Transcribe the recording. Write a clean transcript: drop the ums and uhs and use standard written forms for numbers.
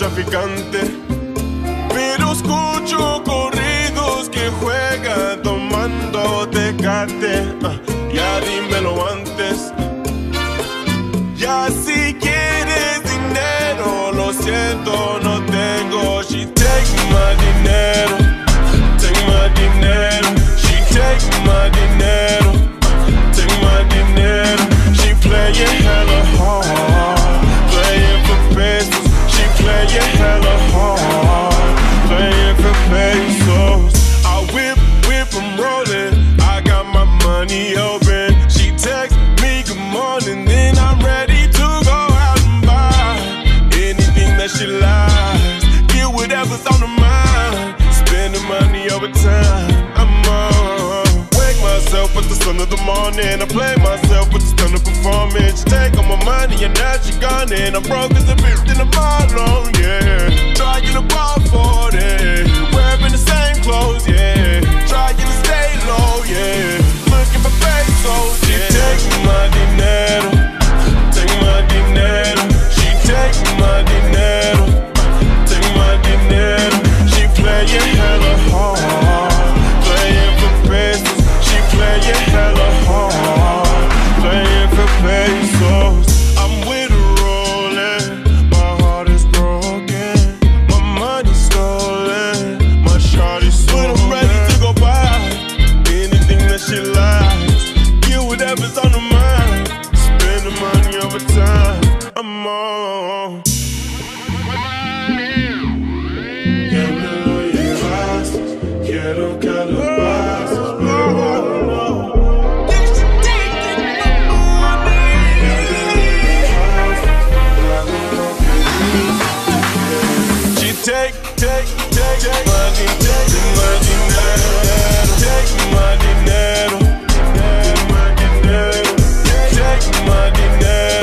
narcotraficante, pero escucho corridos que juegan tomando Tecate. Ya dímelo antes. Ya si quieres dinero, lo siento, no tengo. She take my dinero, take my dinero. She take my dinero, take my dinero. She playing hella hard, playing for pesos. She playing hella hard, playing for pesos. I whip, I'm rolling. I got my money open. She text me good morning, then I'm ready to go out and buy anything that she likes. Get whatever's on her mind. Spending money over time. I'm on. Wake myself with the sun of the morning. I play myself with the stun of performance. She take all my money and now she gone. And I'm broke as a bitch in the mall on, yeah. Trying to ball for it. Wearing the same clothes, yeah. Trying to stay low, yeah. Looking for pesos, yeah. She take my dinero, take my dinero. She take my dinero, take my dinero. She playing hella hard, playing for pesos. She playing hella hard, playing for pesos. I'm with her rolling, my heart is broken, my money's stolen, my shawty's stolen. But I'm ready to go buy anything that she likes. Get whatever's on her mind. Spend the money over time. I'm on. Que me lo llevas, quiero calabazas. She take money, take my dinero, take my dinero, take my dinero, take my dinero.